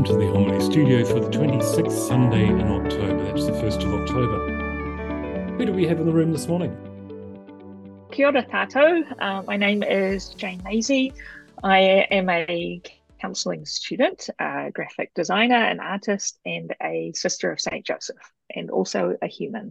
to the Homily Studio for the 26th Sunday in October. That's the 1st of October. Who do we have in the room this morning? Kia ora tātou. My name is Jane Maisie. I am a counselling student, a graphic designer, an artist, and a sister of St. Joseph, and also a human.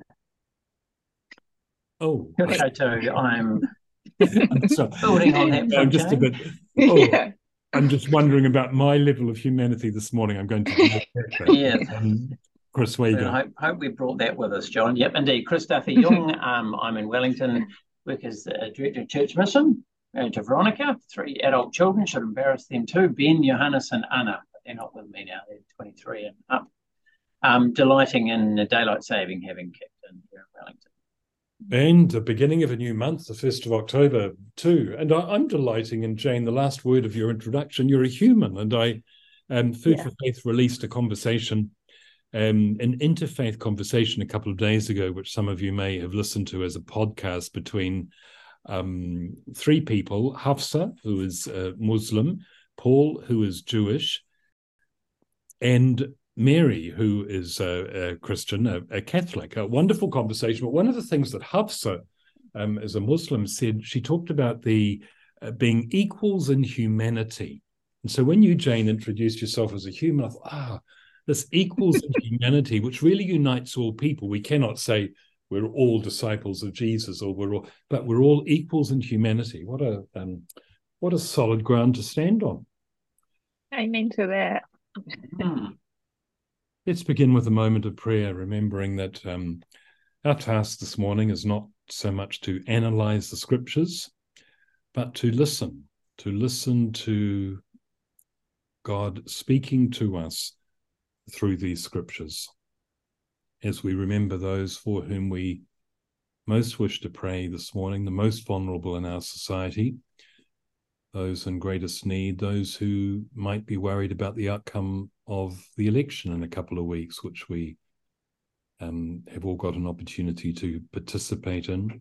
Oh, Kia ora tātou. I'm sorry. building on that. I'm just Jane. a bit. Yeah. I'm just wondering about my level of humanity this morning. I'm going to Yes. Chris Wager. I hope we brought that with us, John. Yep, indeed. Chris Duffy Young. I'm in Wellington, work as the Director of Church Mission, married to Veronica, 3 adult children, should embarrass them too, Ben, Johannes and Anna. But they're not with me now, they're 23 and up. Delighting in daylight saving, having kicked in here in Wellington. And the beginning of a new month, the 1st of October too. And I'm delighting in, Jane, the last word of your introduction. You're a human. And Food for Faith released a conversation, an interfaith conversation a couple of days ago, which some of you may have listened to as a podcast between 3 people: Hafsa, who is Muslim, Paul, who is Jewish, and Mary, who is a Christian, a Catholic. A wonderful conversation. But one of the things that Hafsa, as a Muslim, said, she talked about the being equals in humanity. And so when you, Jane, introduced yourself as a human, I thought, this equals in humanity, which really unites all people. We cannot say we're all disciples of Jesus, but we're all equals in humanity. What a solid ground to stand on. Amen to that. Let's begin with a moment of prayer, remembering that our task this morning is not so much to analyze the scriptures, but to listen to God speaking to us through these scriptures, as we remember those for whom we most wish to pray this morning, the most vulnerable in our society, those in greatest need, those who might be worried about the outcome of the election in a couple of weeks, which we have all got an opportunity to participate in.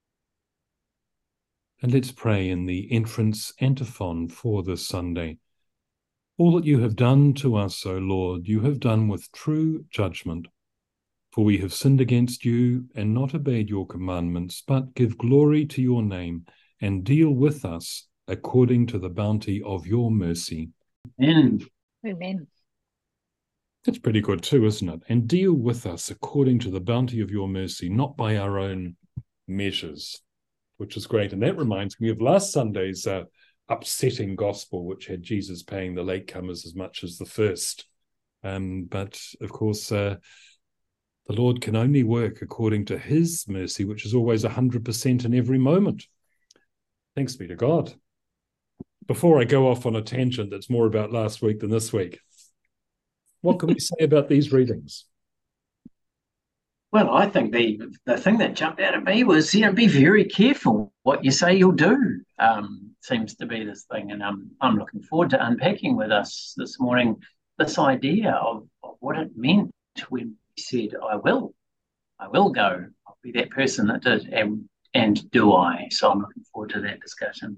And let's pray in the entrance antiphon for this Sunday. All that you have done to us, O Lord, you have done with true judgment. For we have sinned against you and not obeyed your commandments, but give glory to your name and deal with us according to the bounty of your mercy. Amen. Amen. That's pretty good too, isn't it? And deal with us according to the bounty of your mercy, not by our own measures, which is great. And that reminds me of last Sunday's upsetting gospel, which had Jesus paying the latecomers as much as the first. But of course, the Lord can only work according to his mercy, which is always 100% in every moment. Thanks be to God. Before I go off on a tangent that's more about last week than this week, what can we say about these readings? Well, I think the thing that jumped out at me was, be very careful what you say you'll do. Seems to be this thing, and I'm looking forward to unpacking with us this morning this idea of what it meant when we said, I will go. I'll be that person that did, and do I? So I'm looking forward to that discussion.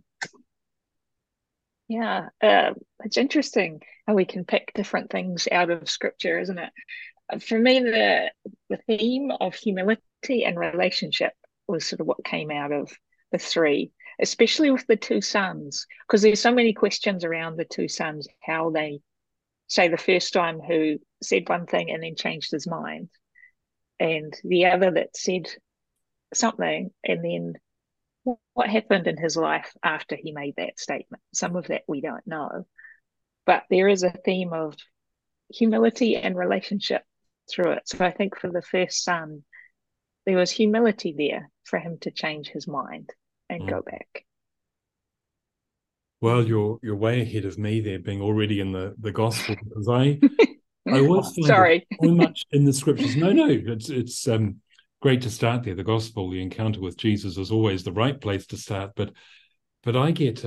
Yeah, it's interesting how we can pick different things out of Scripture, isn't it? For me, the theme of humility and relationship was sort of what came out of the 3, especially with the 2 sons, because there's so many questions around the 2 sons, how they say the first time who said one thing and then changed his mind, and the other that said something and then what happened in his life after he made that statement. Some of that we don't know, but there is a theme of humility and relationship through it. So I think for the first son, there was humility there for him to change his mind and go back. Well, you're way ahead of me there, being already in the gospel, because I always find so much in the scriptures. No, it's great to start there. The gospel, the encounter with Jesus, is always the right place to start. But I get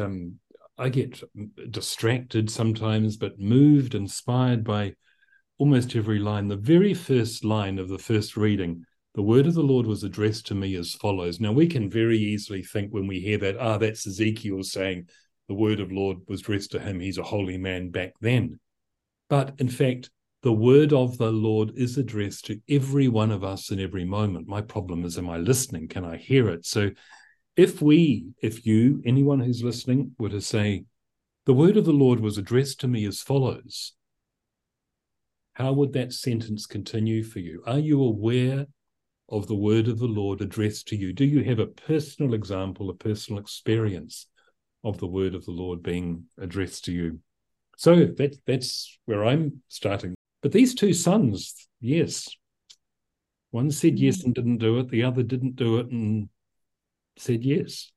distracted sometimes, but moved, inspired by almost every line. The very first line of the first reading, the word of the Lord was addressed to me as follows. Now, we can very easily think when we hear that, that's Ezekiel saying the word of Lord was addressed to him. He's a holy man back then. But in fact, the word of the Lord is addressed to every one of us in every moment. My problem is, am I listening? Can I hear it? So if you, anyone who's listening, were to say, the word of the Lord was addressed to me as follows, how would that sentence continue for you? Are you aware of the word of the Lord addressed to you? Do you have a personal example, a personal experience of the word of the Lord being addressed to you? So that's where I'm starting. But these two sons, yes. One said yes and didn't do it. The other didn't do it and said yes.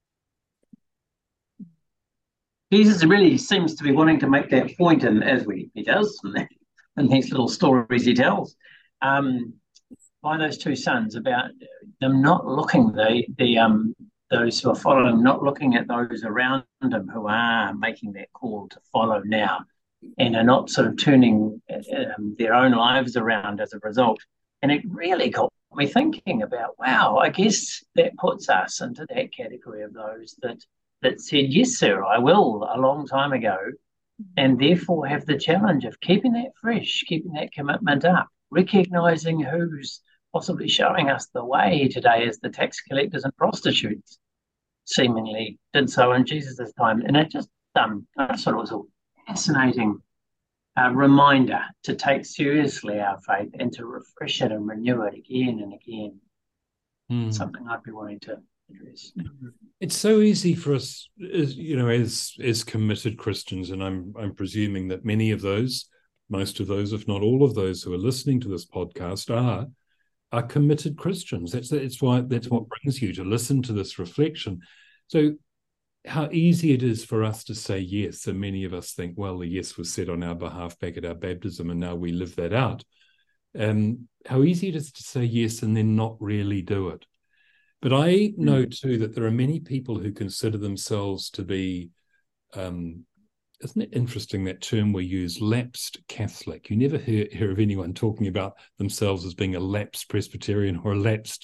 Jesus really seems to be wanting to make that point, and as he does in these little stories he tells, by those two sons, about them not looking, those who are following, not looking at those around them who are making that call to follow now, and are not sort of turning their own lives around as a result. And it really got me thinking about, wow, I guess that puts us into that category of those that said, yes, sir, I will, a long time ago, and therefore have the challenge of keeping that fresh, keeping that commitment up, recognising who's possibly showing us the way today as the tax collectors and prostitutes seemingly did so in Jesus' time. And it just, I thought it was a fascinating reminder to take seriously our faith and to refresh it and renew it again and again. Something I'd be wanting to address. It's so easy for us, as committed Christians, and I'm presuming that many of those, most of those, if not all of those who are listening to this podcast are committed Christians. That's what brings you to listen to this reflection. So how easy it is for us to say yes, and many of us think, well, the yes was said on our behalf back at our baptism, and now we live that out. How easy it is to say yes and then not really do it. But I know too that there are many people who consider themselves to be, isn't it interesting that term we use, lapsed Catholic? You never hear of anyone talking about themselves as being a lapsed Presbyterian or a lapsed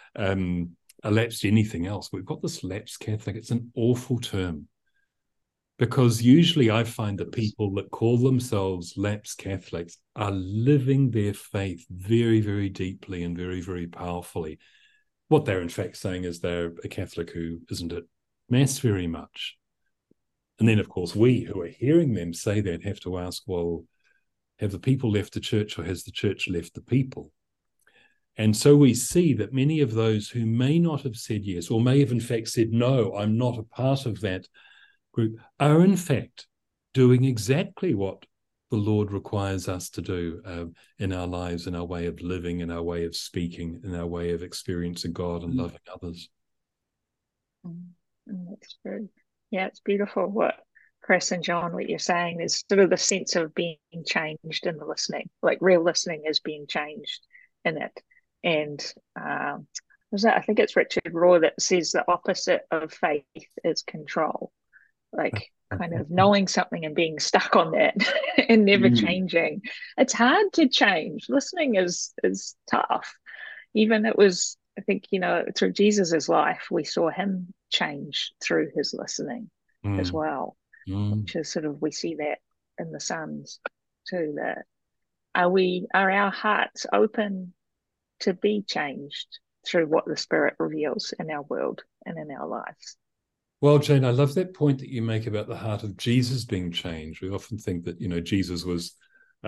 anything else. We've got this lapsed Catholic. It's an awful term, because usually I find that people that call themselves lapsed Catholics are living their faith very, very deeply and very, very powerfully. What they're in fact saying is they're a Catholic who isn't at Mass very much. And then, of course, we who are hearing them say that have to ask, well, have the people left the church, or has the church left the people? And so we see that many of those who may not have said yes, or may have in fact said, no, I'm not a part of that group, are in fact doing exactly what the Lord requires us to do in our lives, in our way of living, in our way of speaking, in our way of experiencing God and loving others. That's true. Yeah, it's beautiful what Chris and John, what you're saying is sort of the sense of being changed in the listening, like real listening is being changed in it. And I think it's Richard Rohr that says the opposite of faith is control, like kind of knowing something and being stuck on that and never changing. It's hard to change. Listening is tough. Even it was, I think, through Jesus's life, we saw him change through his listening as well, which is sort of, we see that in the sons too, that are our hearts open to be changed through what the Spirit reveals in our world and in our lives. Well, Jane, I love that point that you make about the heart of Jesus being changed. We often think that, Jesus was,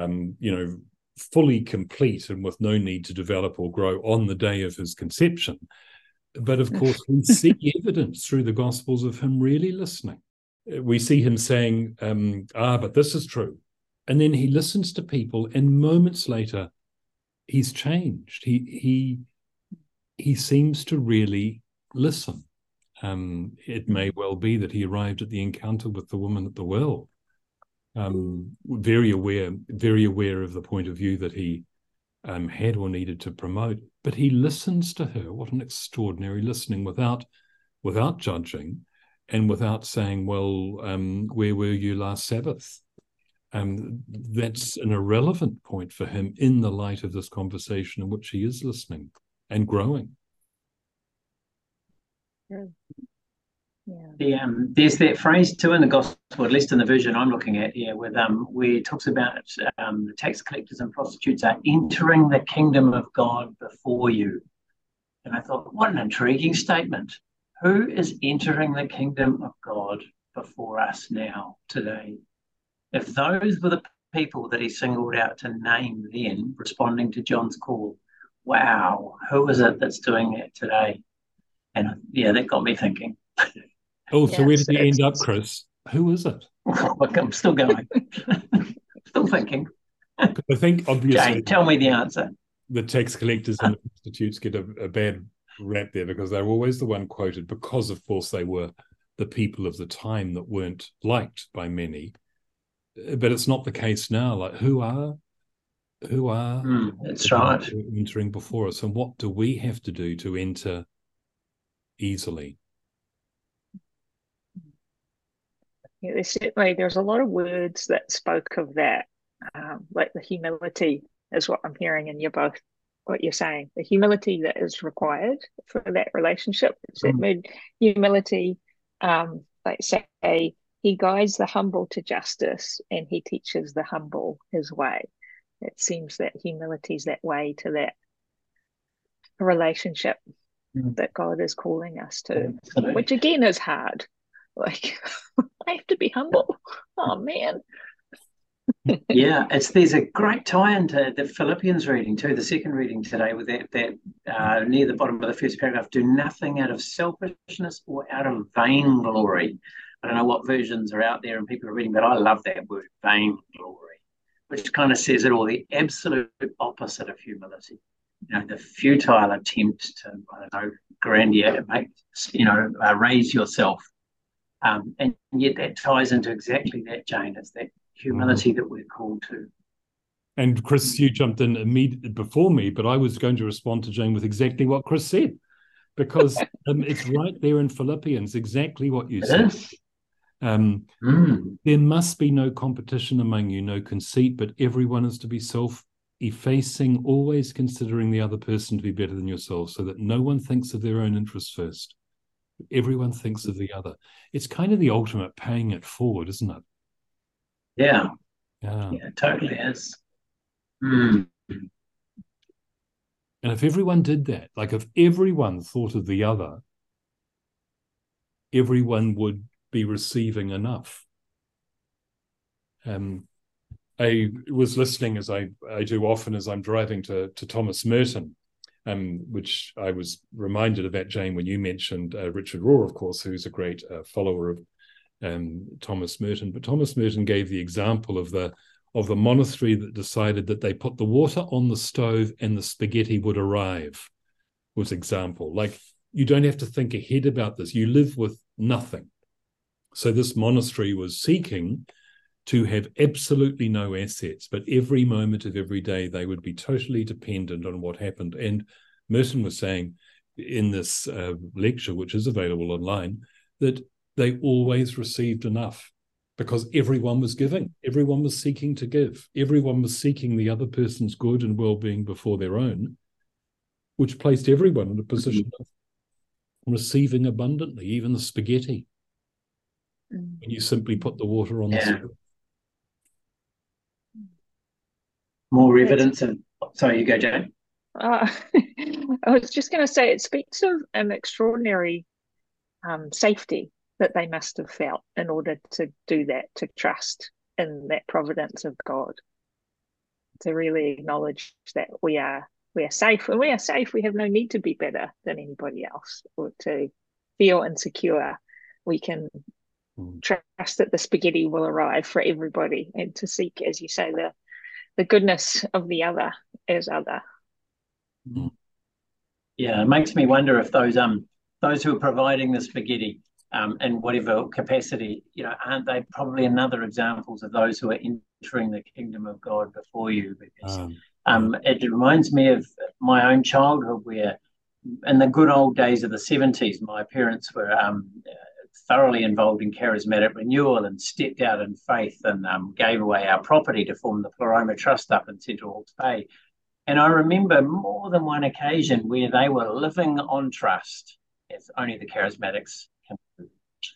fully complete and with no need to develop or grow on the day of his conception. But of course, we see evidence through the Gospels of him really listening. We see him saying, but this is true. And then he listens to people, and moments later, he's changed. He seems to really listen. It may well be that he arrived at the encounter with the woman at the well, very aware of the point of view that he had or needed to promote. But he listens to her. What an extraordinary listening, without judging and without saying, well, where were you last Sabbath? That's an irrelevant point for him in the light of this conversation in which he is listening and growing. There's that phrase too in the gospel, at least in the version I'm looking at here, where it talks about the tax collectors and prostitutes are entering the kingdom of God before you. And I thought, what an intriguing statement. Who is entering the kingdom of God before us now, today? If those were the people that he singled out to name then, responding to John's call, wow, who is it that's doing that today? And that got me thinking. Oh, so where did you end up, Chris? Who is it? I'm still going. Still thinking. I think, obviously, Jane, tell me the answer. The tax collectors and the prostitutes get a bad rap there because they're always the one quoted because, of course, they were the people of the time that weren't liked by many. But it's not the case now. Like, who are that's right, entering before us, and what do we have to do to enter easily? Yeah, certainly there's a lot of words that spoke of that, like the humility is what I'm hearing in what you're saying. The humility that is required for that relationship. Humility, like say, he guides the humble to justice and he teaches the humble his way. It seems that humility is that way to that relationship that God is calling us to, which again is hard. Like, I have to be humble. Oh, man. There's a great tie into the Philippians reading too, the second reading today, with that near the bottom of the first paragraph, do nothing out of selfishness or out of vainglory. I don't know what versions are out there and people are reading, but I love that word, vainglory, which kind of says it all, the absolute opposite of humility. The futile attempt to, raise yourself. And yet that ties into exactly that, Jane. It's that humility that we're called to. And Chris, you jumped in immediately before me, but I was going to respond to Jane with exactly what Chris said, because it's right there in Philippians, exactly what you said. There must be no competition among you, no conceit, but everyone is to be self-effacing, always considering the other person to be better than yourself, so that no one thinks of their own interests first. Everyone thinks of the other. It's kind of the ultimate paying it forward, isn't it? Yeah, it totally is. And if everyone did that, like if everyone thought of the other, everyone would be receiving enough. I was listening, as I do often as I'm driving, to Thomas Merton, which I was reminded of that, Jane, when you mentioned Richard Rohr, of course, who's a great follower of Thomas Merton. But Thomas Merton gave the example of the monastery that decided that they put the water on the stove and the spaghetti would arrive, was example. Like, you don't have to think ahead about this. You live with nothing. So this monastery was seeking to have absolutely no assets, but every moment of every day they would be totally dependent on what happened. And Merton was saying in this lecture, which is available online, that they always received enough because everyone was giving. Everyone was seeking to give. Everyone was seeking the other person's good and well-being before their own, which placed everyone in a position of receiving abundantly, even the spaghetti, when you simply put the water on the stove. More evidence of... Sorry, you go, Jane. I was just going to say, it speaks of an extraordinary safety that they must have felt in order to do that, to trust in that providence of God, to really acknowledge that we are safe. When we are safe, we have no need to be better than anybody else or to feel insecure. We can trust that the spaghetti will arrive for everybody and to seek, as you say, the goodness of the other as other. Yeah, it makes me wonder if those who are providing the spaghetti in whatever capacity, aren't they probably another examples of those who are entering the kingdom of God before you? Because it reminds me of my own childhood, where in the good old days of the 70s, my parents were thoroughly involved in charismatic renewal and stepped out in faith and gave away our property to form the Pleroma Trust up in Central Hawke's Bay. And I remember more than one occasion where they were living on trust, as only the charismatics can do,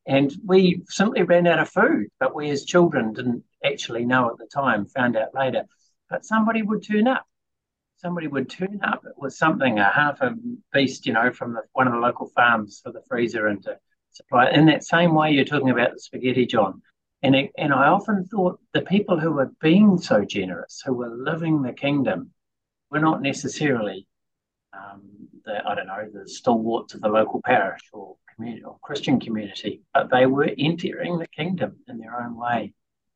And we simply ran out of food, but we as children didn't actually know at the time, found out later. But somebody would turn up. Somebody would turn up with something, a half a beast, from one of the local farms for the freezer and to supply. In that same way you're talking about the spaghetti, John. And I often thought the people who were being so generous, who were living the kingdom, were not necessarily the stalwarts of the local parish or community or Christian community, but they were entering the kingdom in their own way.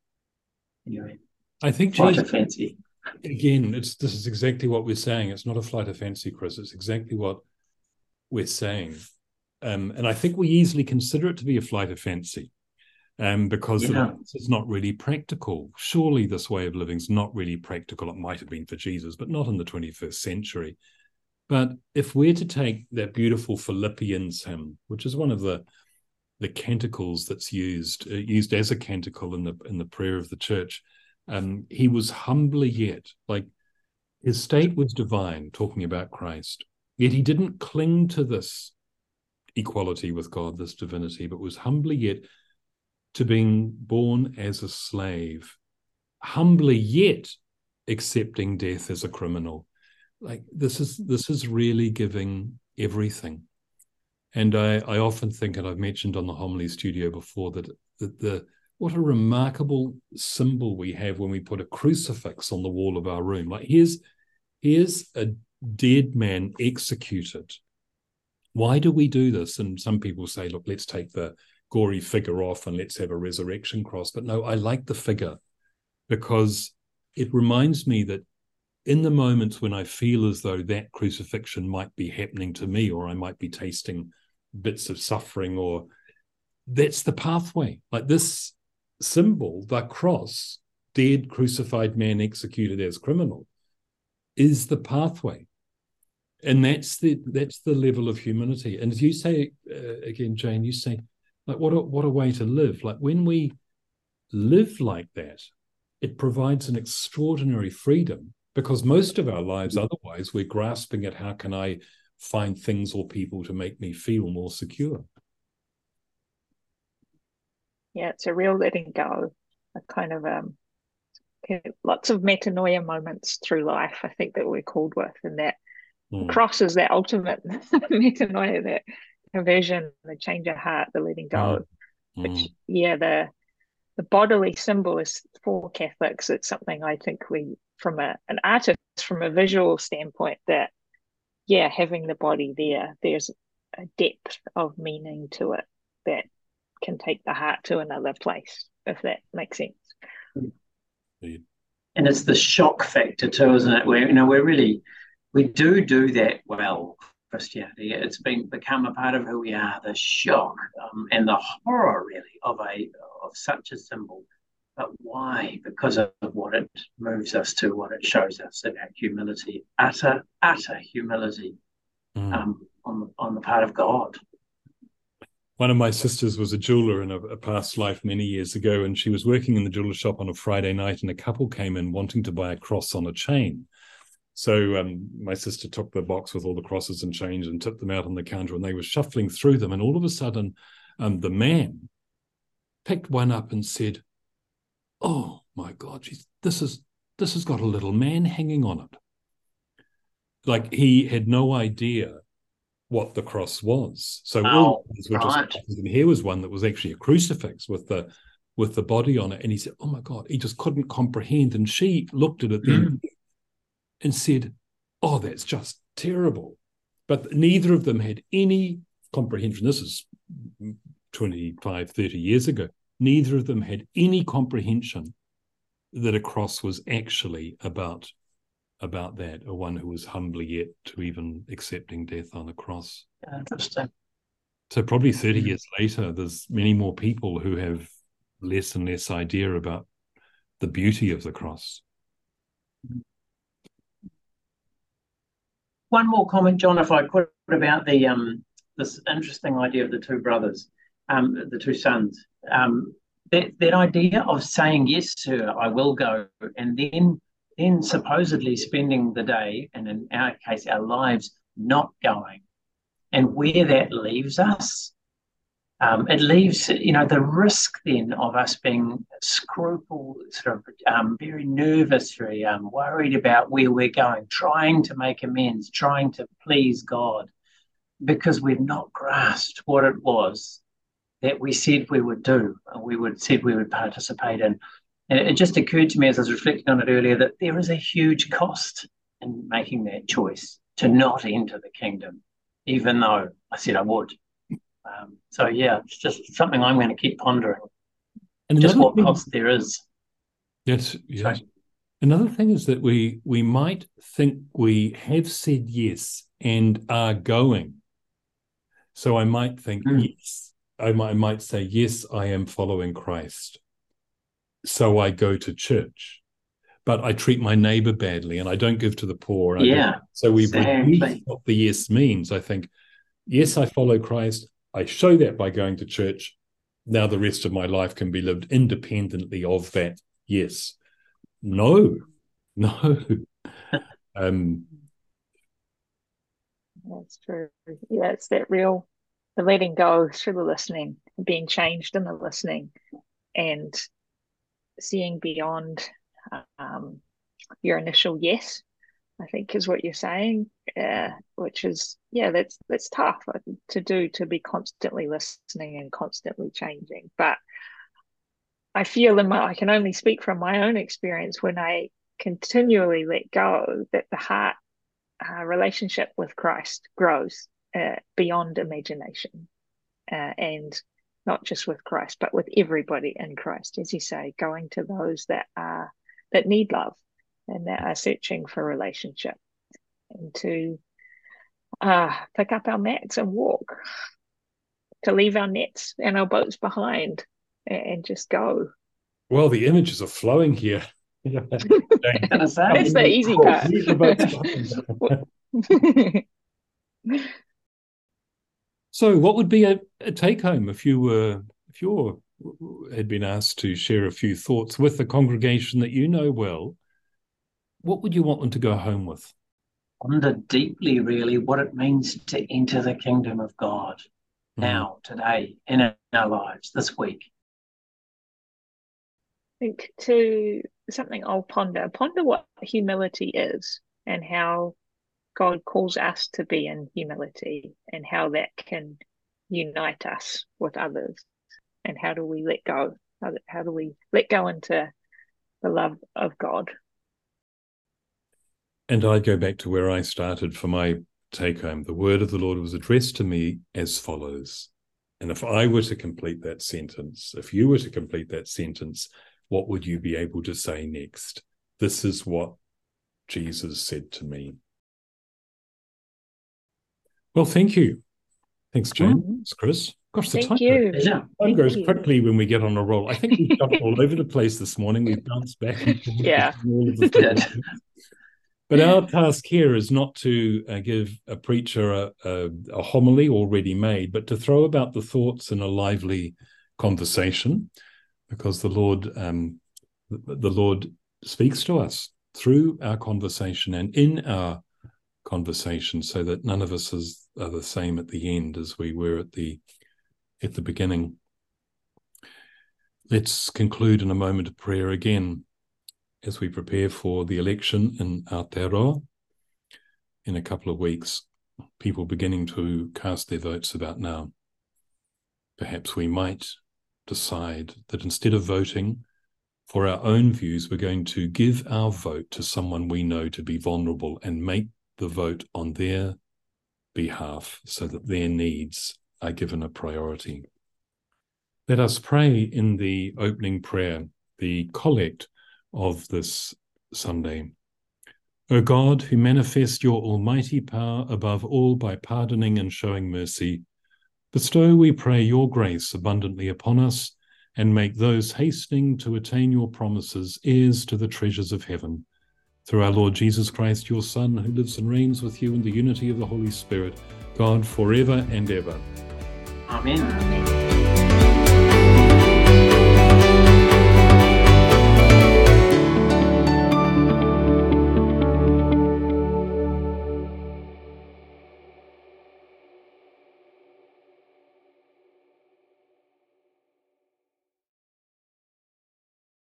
Anyway, I think flight of fancy. Again, this is exactly what we're saying. It's not a flight of fancy, Chris. It's exactly what we're saying. And I think we easily consider it to be a flight of fancy because it's not really practical. Surely this way of living is not really practical. It might have been for Jesus, but not in the 21st century. But if we're to take that beautiful Philippians hymn, which is one of the canticles that's used as a canticle in the prayer of the church, he was humbly yet, like his state was divine, talking about Christ, yet he didn't cling to this equality with God, this divinity, but was humbly yet to being born as a slave, humbly yet accepting death as a criminal. Like this is really giving everything. And I often think, and I've mentioned on the Homily Studio before, that what a remarkable symbol we have when we put a crucifix on the wall of our room. Like here's a dead man executed. Why do we do this? And some people say, look, let's take the gory figure off and let's have a resurrection cross. But no, I like the figure because it reminds me that in the moments when I feel as though that crucifixion might be happening to me, or I might be tasting bits of suffering, or that's the pathway. Like this symbol, the cross, dead, crucified man executed as criminal, is the pathway. And that's the level of humility. And as you say, again, Jane, you say, like, what a way to live. Like when we live like that, it provides an extraordinary freedom, because most of our lives otherwise we're grasping at how can I find things or people to make me feel more secure. Yeah, it's a real letting go, a kind of lots of metanoia moments through life, I think, that we're called with, and that the cross is that ultimate metanoia, that conversion, the change of heart, the letting go. Which, the bodily symbol is, for Catholics, it's something I think we, from an artist, from a visual standpoint, that having the body there's a depth of meaning to it that can take the heart to another place, if that makes sense. And it's the shock factor too, isn't it? We do that well, Christianity. It's become a part of who we are. The shock and the horror, really, of such a symbol. But why? Because of what it moves us to, what it shows us about humility, utter humility on the part of God. One of my sisters was a jeweler in a past life many years ago, and she was working in the jeweler shop on a Friday night, and a couple came in wanting to buy a cross on a chain. So my sister took the box with all the crosses and chains and tipped them out on the counter, and they were shuffling through them, and all of a sudden the man picked one up and said, "Oh my God, this has got a little man hanging on it." Like he had no idea what the cross was. So all were just, and here was one that was actually a crucifix with the body on it, and he said, "Oh my God," he just couldn't comprehend. And she looked at it then and said, "Oh, that's just terrible." But neither of them had any comprehension. This is 25, 30 years ago. Neither of them had any comprehension that a cross was actually about that, or one who was humbly yet to even accepting death on a cross. Interesting. So probably 30 years later, there's many more people who have less and less idea about the beauty of the cross. One more comment, John, if I could, about the this interesting idea of the two brothers, the two sons. That idea of saying, "Yes, sir, I will go," and then supposedly spending the day, and in our case, our lives, not going, and where that leaves us. it leaves, the risk then of us being very nervous, very worried about where we're going, trying to make amends, trying to please God, because we've not grasped what it was that we said we would do, said we would participate in. And it just occurred to me as I was reflecting on it earlier that there is a huge cost in making that choice to not enter the kingdom, even though I said I would. It's just something I'm going to keep pondering. And just what cost there is. Yes. Sorry. Another thing is that we might think we have said yes and are going. So I might think, yes, I might say, yes, I am following Christ. So I go to church, but I treat my neighbor badly and I don't give to the poor. So we've reduced what the yes means. I think, yes, I follow Christ. I show that by going to church. Now the rest of my life can be lived independently of that. Yes. No. That's true. Yeah, it's that real, the letting go through the listening, being changed in the listening, and seeing beyond your initial yes, I think is what you're saying, which is, that's tough to do, to be constantly listening and constantly changing. But I feel I can only speak from my own experience, when I continually let go, that the heart relationship with Christ grows beyond imagination, and not just with Christ, but with everybody in Christ, as you say, going to those that need love and that are searching for relationship, and to pick up our mats and walk, to leave our nets and our boats behind and just go. Well, the images are flowing here. That's the easy part. So what would be a take home if you had been asked to share a few thoughts with the congregation that you know well? What would you want them to go home with? Ponder deeply, really, what it means to enter the kingdom of God now, today, in our lives, this week. I think to something I'll ponder what humility is, and how God calls us to be in humility, and how that can unite us with others, and how do we let go? How do we let go into the love of God? And I go back to where I started for my take home. The word of the Lord was addressed to me as follows. And if I were to complete that sentence, if you were to complete that sentence, what would you be able to say next? This is what Jesus said to me. Well, thank you. Thanks, Jane. Thanks, Chris. Gosh, the time goes quickly when we get on a roll. I think we've jumped all over the place this morning. We've bounced back and forth. All of the things. But our task here is not to give a preacher a homily already made, but to throw about the thoughts in a lively conversation, because the Lord speaks to us through our conversation and in our conversation, so that none of us are the same at the end as we were at the beginning. Let's conclude in a moment of prayer again, as we prepare for the election in Aotearoa in a couple of weeks, people beginning to cast their votes about now. Perhaps we might decide that instead of voting for our own views, we're going to give our vote to someone we know to be vulnerable and make the vote on their behalf so that their needs are given a priority. Let us pray in the opening prayer, the collect of this Sunday. O God, who manifest your almighty power above all by pardoning and showing mercy, bestow, we pray, your grace abundantly upon us, and make those hastening to attain your promises heirs to the treasures of heaven. Through our Lord Jesus Christ, your Son, who lives and reigns with you in the unity of the Holy Spirit, God, forever and ever. Amen.